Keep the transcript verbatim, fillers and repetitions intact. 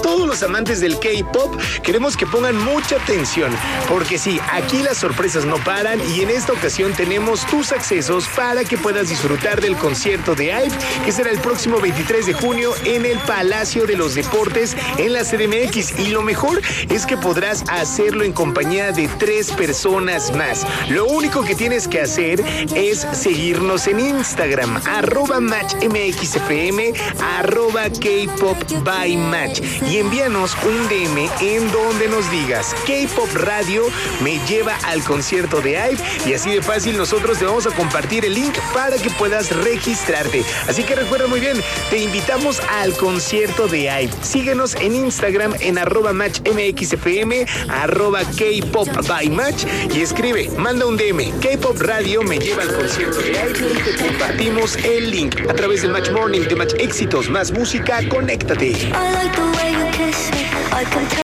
todos los amantes del K-pop, queremos que pongan mucha atención, porque sí, aquí las sorpresas no paran y en esta ocasión tenemos tus accesos para que puedas disfrutar del concierto de I V E, que será el próximo veintitrés de junio en el Palacio de los Deportes en la C D M X. Y lo mejor es que podrás hacerlo en compañía de tres personas más. Lo único que tienes que hacer es seguirnos en Instagram, arroba matchmxfm, arroba K-pop by match, y envíanos un D M en donde nos digas K-pop Radio me lleva al concierto de I V E, y así de fácil nosotros te vamos a compartir el link para que puedas registrarte. Así que recuerda muy bien, te invitamos al concierto de I V E. Síguenos en Instagram en arroba matchmxfm, arroba K-pop by match, y escribe, manda un D M, K-pop Radio me lleva al concierto de I V E, y te compartimos el link a través del Match Morning de Match Éxitos. Más música, conéctate.